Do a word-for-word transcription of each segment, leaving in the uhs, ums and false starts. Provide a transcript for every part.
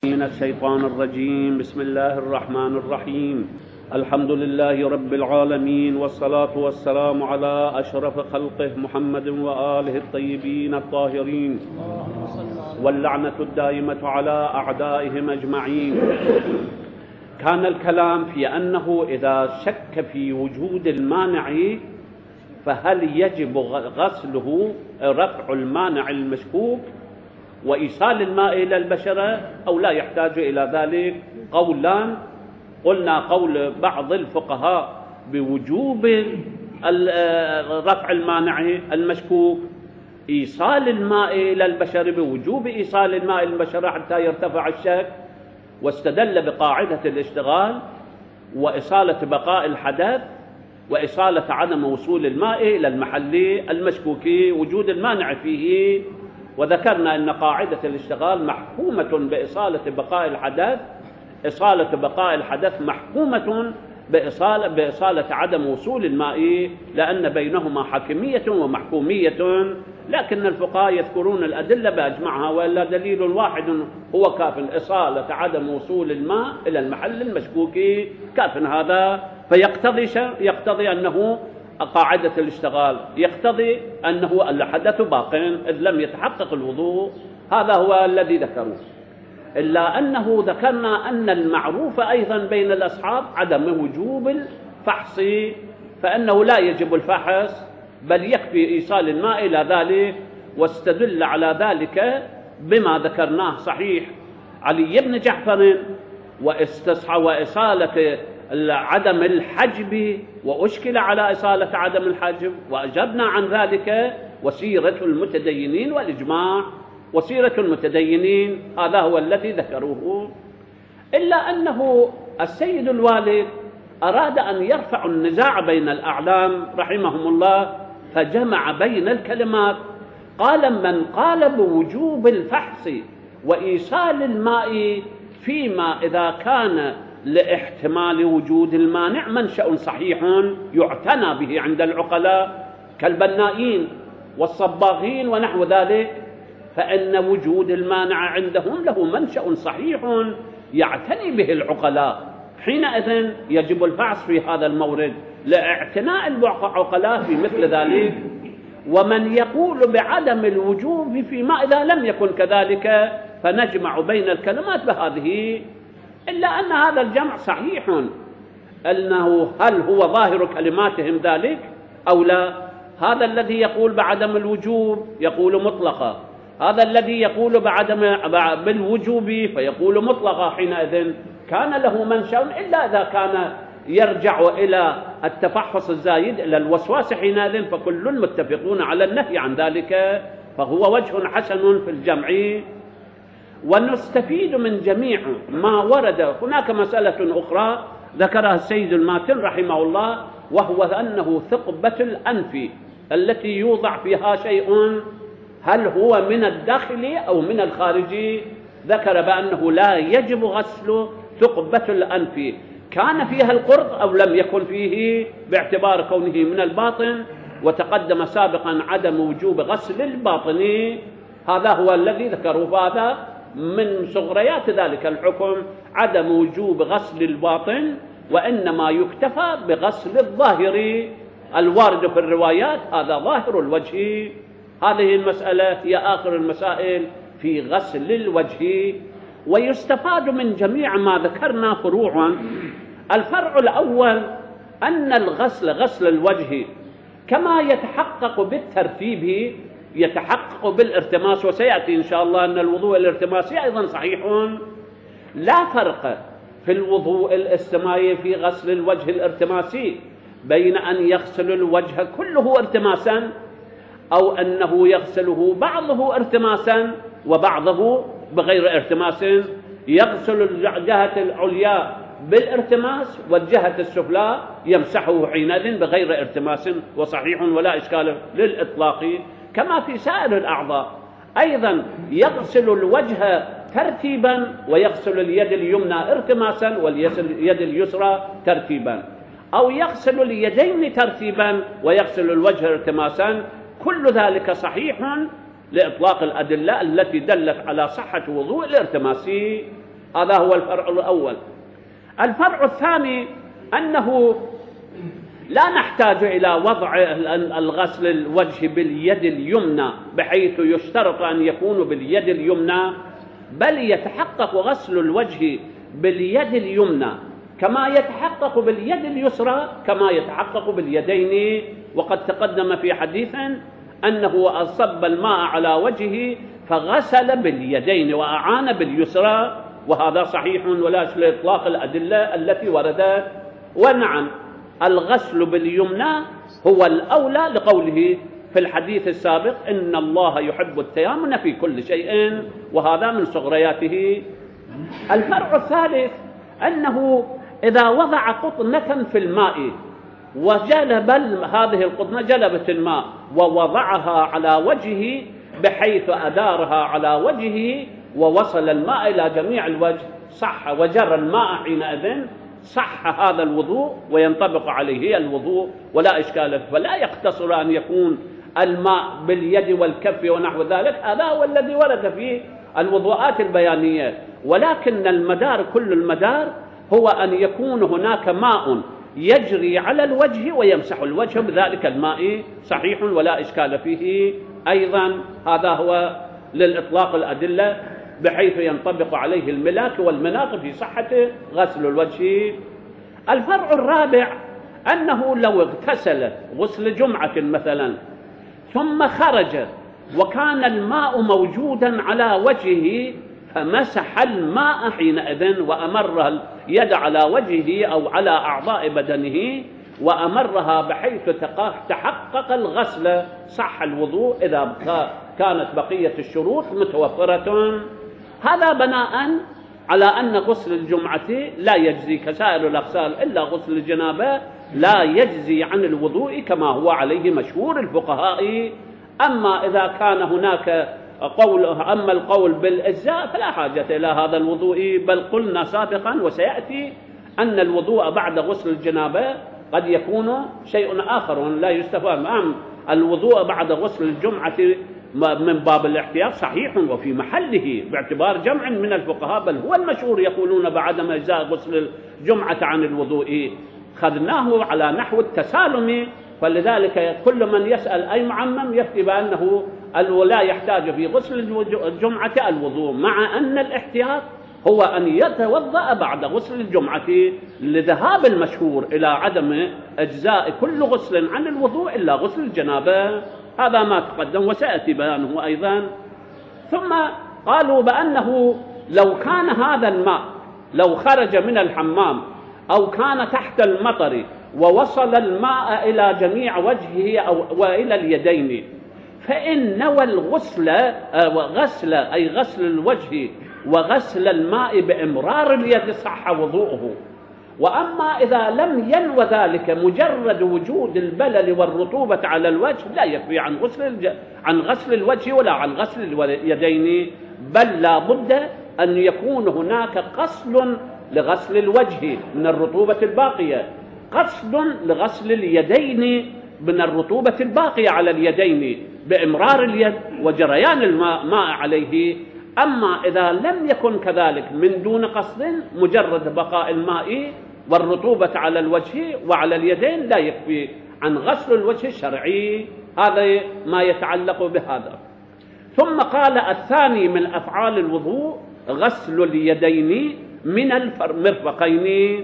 من الشيطان الرجيم. بسم الله الرحمن الرحيم. الحمد لله رب العالمين، والصلاة والسلام على أشرف خلقه محمد وآله الطيبين الطاهرين، واللعنة الدائمة على أعدائهم أجمعين. كان الكلام في أنه إذا شك في وجود المانع فهل يجب غسله، رفع المانع المشكوك وإيصال الماء إلى البشرة، أو لا يحتاج إلى ذلك؟ قولان. قلنا قول بعض الفقهاء بوجوب رفع المانع المشكوك، إيصال الماء إلى البشر بوجوب إيصال الماء إلى البشرة حتى يرتفع الشك، واستدل بقاعدة الاشتغال وإصالة بقاء الحدث وإصالة عدم وصول الماء إلى المحل المشكوك وجود المانع فيه. وذكرنا أن قاعدة الاشتغال محكومة بإصالة بقاء الحدث، إصالة بقاء الحدث محكومة بإصالة, بإصالة عدم وصول الماء، لأن بينهما حكمية ومحكومية. لكن الفقهاء يذكرون الأدلة بأجمعها، وإلا دليل واحد هو كاف، إصالة عدم وصول الماء إلى المحل المشكوك كاف هذا. فيقتضي يقتضي أنه قاعدة الاشتغال يقتضي أنه الحدث باق إذ لم يتحقق الوضوء. هذا هو الذي ذكروه، إلا أنه ذكرنا أن المعروف أيضا بين الأصحاب عدم وجوب الفحص، فأنه لا يجب الفحص بل يكفي إيصال الماء إلى ذلك. واستدل على ذلك بما ذكرناه صحيح علي بن جعفر واستصحى وإصالة عدم الحجب، وأشكل على إصالة عدم الحجب وأجبنا عن ذلك، وسيرة المتدينين والإجماع. وسيرة المتدينين هذا هو الذي ذكروه، إلا أنه السيد الوالد أراد أن يرفع النزاع بين الأعلام رحمهم الله، فجمع بين الكلمات. قال: من قال بوجوب الفحص وإيصال الماء فيما إذا كان لاحتمال وجود المانع منشأ صحيح يعتنى به عند العقلاء كالبنائين والصباغين ونحو ذلك، فإن وجود المانع عندهم له منشأ صحيح يعتني به العقلاء، حينئذ يجب الفحص في هذا المورد لاعتناء العقلاء في مثل ذلك. ومن يقول بعدم الوجوب فيما إذا لم يكن كذلك فنجمع بين الكلمات بهذه، إلا أن هذا الجمع صحيح، أنه هل هو ظاهر كلماتهم ذلك أو لا؟ هذا الذي يقول بعدم الوجوب يقول مطلقا، هذا الذي يقول بعدم بالوجوب فيقول مطلقا. حينئذ كان له منشأ، إلا إذا كان يرجع إلى التفحص الزايد إلى الوسواس، حينئذ فكل متفقون على النهي عن ذلك، فهو وجه حسن في الجمع. ونستفيد من جميع ما ورد. هناك مسألة أخرى ذكرها السيد الماتن رحمه الله، وهو أنه ثقبة الأنف التي يوضع فيها شيء هل هو من الداخل أو من الخارج؟ ذكر بأنه لا يجب غسل ثقبة الأنف، كان فيها القرط أو لم يكن فيه، باعتبار كونه من الباطن. وتقدم سابقا عدم وجوب غسل الباطن، هذا هو الذي ذكروه. هذا من صغريات ذلك الحكم عدم وجوب غسل الباطن، وإنما يكتفى بغسل الظاهر الوارد في الروايات، هذا ظاهر الوجه. هذه المسألة هي آخر المسائل في غسل الوجه. ويستفاد من جميع ما ذكرنا فروعا. الفرع الأول أن الغسل غسل الوجه كما يتحقق بالترتيب يتحقق بالارتماس، وسيأتي إن شاء الله أن الوضوء الارتماسي أيضا صحيح. لا فرق في الوضوء الاستمائي في غسل الوجه الارتماسي بين أن يغسل الوجه كله ارتماسا أو أنه يغسله بعضه ارتماسا وبعضه بغير ارتماس. يغسل الجهة العليا بالارتماس والجهة السفلى يمسحه حينئذ بغير ارتماس، وصحيح ولا إشكال للإطلاق. كما في سائر الأعضاء أيضا يغسل الوجه ترتيبا ويغسل اليد اليمنى ارتماسا واليد اليسرى ترتيبا، أو يغسل اليدين ترتيبا ويغسل الوجه ارتماسا. كل ذلك صحيح لإطلاق الأدلة التي دلت على صحة وضوء الارتماسي. هذا هو الفرع الأول. الفرع الثاني أنه لا نحتاج إلى وضع الغسل الوجه باليد اليمنى بحيث يشترط أن يكون باليد اليمنى، بل يتحقق غسل الوجه باليد اليمنى كما يتحقق باليد اليسرى كما يتحقق باليدين. وقد تقدم في حديث أنه أصب الماء على وجهه فغسل باليدين وأعان باليسرى، وهذا صحيح ولا أشكال إطلاق الأدلة التي وردت. ونعم الغسل باليمنى هو الأولى لقوله في الحديث السابق إن الله يحب التيامن في كل شيء، وهذا من صغرياته. الفرع الثالث أنه إذا وضع قطنة في الماء وجلب هذه القطنة جلبت الماء ووضعها على وجهه بحيث أدارها على وجهه ووصل الماء إلى جميع الوجه صح وجرى الماء حينئذ صح هذا الوضوء وينطبق عليه الوضوء ولا إشكال. فلا يقتصر أن يكون الماء باليد والكف ونحو ذلك، هذا هو الذي ورد في الوضوءات البيانية، ولكن المدار كل المدار هو أن يكون هناك ماء يجري على الوجه ويمسح الوجه بذلك الماء صحيح ولا إشكال فيه. أيضا هذا هو للإطلاق الأدلة بحيث ينطبق عليه الملاك والمناط في صحة غسل الوجه. الفرع الرابع أنه لو اغتسل غسل جمعة مثلا ثم خرج وكان الماء موجودا على وجهه فمسح الماء حينئذ وأمر اليد على وجهه أو على أعضاء بدنه وأمرها بحيث تحقق الغسل صح الوضوء إذا كانت بقية الشروط متوفرة. هذا بناء على أن غسل الجمعة لا يجزي كسائر الأغسال إلا غسل الجنابة لا يجزي عن الوضوء كما هو عليه مشهور الفقهاء. أما إذا كان هناك قول أما القول بالإجزاء فلا حاجة إلى هذا الوضوء، بل قلنا سابقا وسيأتي أن الوضوء بعد غسل الجنابة قد يكون شيء آخر لا يستفهم. أم الوضوء بعد غسل الجمعة من باب الاحتياط صحيح وفي محله باعتبار جمع من الفقهاء، بل هو المشهور يقولون بعدم إجزاء غسل الجمعة عن الوضوء، خذناه على نحو التسالم. فلذلك كل من يسأل أي معمم يفتي بأنه لا يحتاج في غسل الجمعة الوضوء، مع أن الاحتياط هو أن يتوضأ بعد غسل الجمعة لذهاب المشهور إلى عدم إجزاء كل غسل عن الوضوء إلا غسل الجنابة. هذا ما تقدم وسيأتي بيانه أيضا. ثم قالوا بأنه لو كان هذا الماء لو خرج من الحمام أو كان تحت المطر ووصل الماء إلى جميع وجهه أو وإلى اليدين فإن نوى الغسل غسل أي غسل الوجه وغسل الماء بإمرار اليد صح وضوءه. وأما إذا لم ينوى ذلك مجرد وجود البلل والرطوبة على الوجه لا يكفي عن غسل الج... عن غسل الوجه ولا عن غسل اليدين، بل لا بد أن يكون هناك قصد لغسل الوجه من الرطوبة الباقية، قصد لغسل اليدين من الرطوبة الباقية على اليدين بإمرار اليد وجريان الماء ماء عليه. أما إذا لم يكن كذلك من دون قصد مجرد بقاء الماء والرطوبة على الوجه وعلى اليدين لا يكفي عن غسل الوجه الشرعي. هذا ما يتعلق بهذا. ثم قال الثاني من أفعال الوضوء غسل اليدين من المرفقين.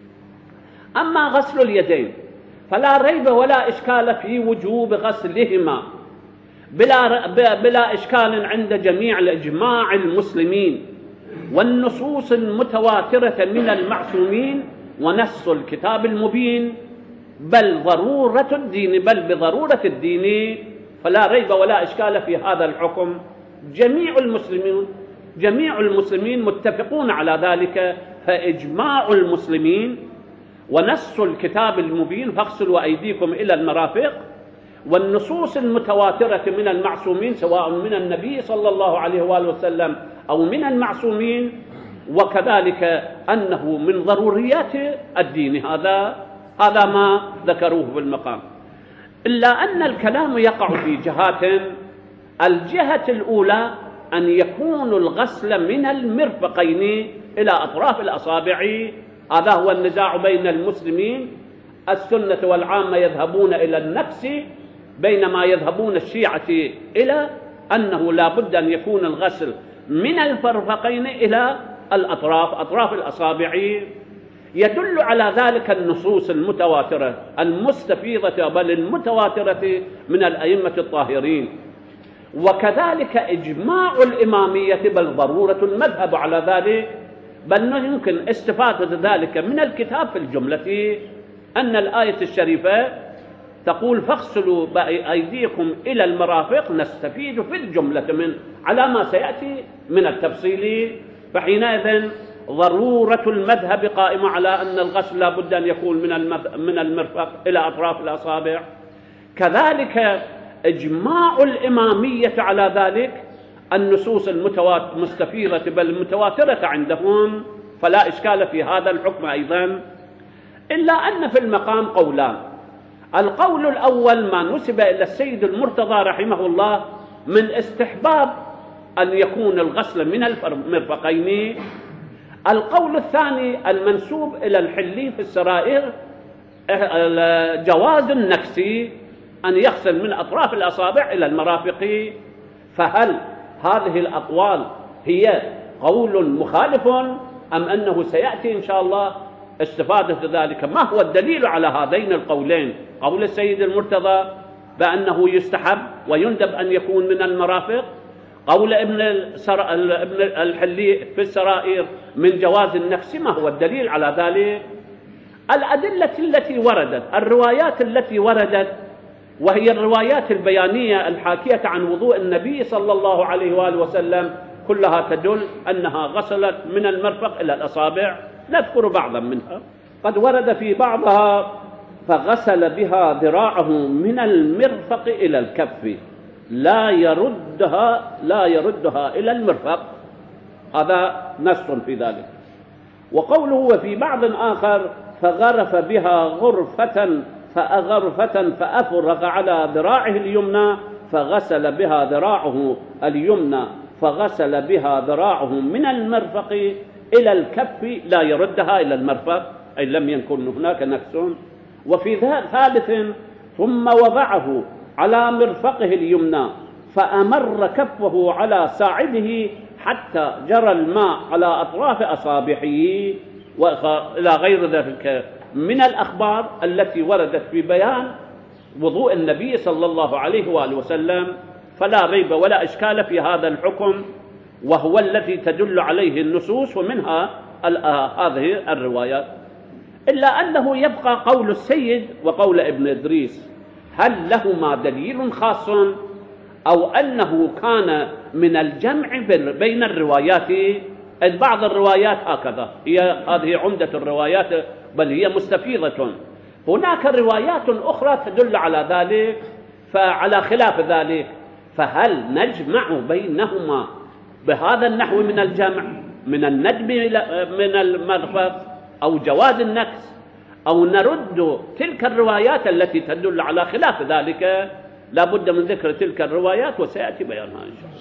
أما غسل اليدين فلا ريب ولا إشكال في وجوب غسلهما بلا, بلا إشكال عند جميع الإجماع المسلمين والنصوص المتواترة من المعصومين ونص الكتاب المبين، بل ضرورة الدين بل بضرورة الدين. فلا ريب ولا إشكال في هذا الحكم. جميع المسلمين جميع المسلمين متفقون على ذلك، فإجماع المسلمين ونص الكتاب المبين فاغسلوا أيديكم إلى المرافق والنصوص المتواترة من المعصومين سواء من النبي صلى الله عليه وآله وسلم أو من المعصومين، وكذلك أنه من ضروريات الدين. هذا هذا ما ذكروه في المقام، إلا أن الكلام يقع في جهات. الجهة الأولى أن يكون الغسل من المرفقين إلى أطراف الأصابع. هذا هو النزاع بين المسلمين. السنة والعامة يذهبون إلى النكس، بينما يذهبون الشيعة إلى أنه لا بد أن يكون الغسل من المرفقين إلى الأطراف، أطراف الأصابع. يدل على ذلك النصوص المتواترة المستفيضة بل المتواترة من الأئمة الطاهرين، وكذلك إجماع الإمامية بل ضرورة المذهب على ذلك، بل يمكن استفادة ذلك من الكتاب في الجملة. أن الآية الشريفة تقول فاغسلوا أيديكم إلى المرافق، نستفيد في الجملة من على ما سيأتي من التفصيل. فحينئذ ضرورة المذهب قائمة على أن الغسل لا بد أن يكون من المرفق إلى أطراف الأصابع. كذلك إجماع الإمامية على ذلك، النصوص المستفيضة بل المتواترة عندهم، فلا إشكال في هذا الحكم أيضا. إلا أن في المقام قولان. القول الأول ما نسب إلى السيد المرتضى رحمه الله من استحباب أن يكون الغسل من المرفقين. القول الثاني المنسوب إلى الحلي في السرائر جواز النكس، أن يغسل من أطراف الأصابع إلى المرافق. فهل هذه الأقوال هي قول مخالف أم أنه سيأتي إن شاء الله استفادة ذلك؟ ما هو الدليل على هذين القولين؟ قول السيد المرتضى بأنه يستحب ويندب أن يكون من المرافق، قول ابن, ابن الحلي في السرائر من جواز النكس. ما هو الدليل على ذلك؟ الأدلة التي وردت، الروايات التي وردت، وهي الروايات البيانية الحاكية عن وضوء النبي صلى الله عليه وآله وسلم، كلها تدل أنها غسلت من المرفق إلى الأصابع. نذكر بعضا منها. قد ورد في بعضها فغسل بها ذراعه من المرفق إلى الكف، لا يردها لا يردها إلى المرفق، هذا نص في ذلك. وقوله وفي بعض آخر فغرف بها غرفة فأغرفة فأفرغ على ذراعه اليمنى فغسل بها ذراعه اليمنى فغسل بها ذراعه من المرفق إلى الكف، لا يردها إلى المرفق، أي لم يكن هناك نكس. وفي ثالث ثم وضعه على مرفقه اليمنى فأمر كفه على ساعده حتى جرى الماء على أطراف أصابعه، وإلى غير ذلك من الأخبار التي وردت في بيان وضوء النبي صلى الله عليه وآله وسلم. فلا ريب ولا إشكال في هذا الحكم، وهو الذي تدل عليه النصوص ومنها هذه الروايات. إلا أنه يبقى قول السيد وقول ابن إدريس، هل لهما دليل خاص أو أنه كان من الجمع بين الروايات؟ إذ بعض الروايات هكذا، هي هذه عمدة الروايات بل هي مستفيضة. هناك روايات أخرى تدل على ذلك، فعلى خلاف ذلك فهل نجمع بينهما بهذا النحو من الجمع، من الندب من المرفق أو جواز النكس، أو نرد تلك الروايات التي تدل على خلاف ذلك؟ لا بد من ذكر تلك الروايات وسيأتي بيانها إن شاء الله.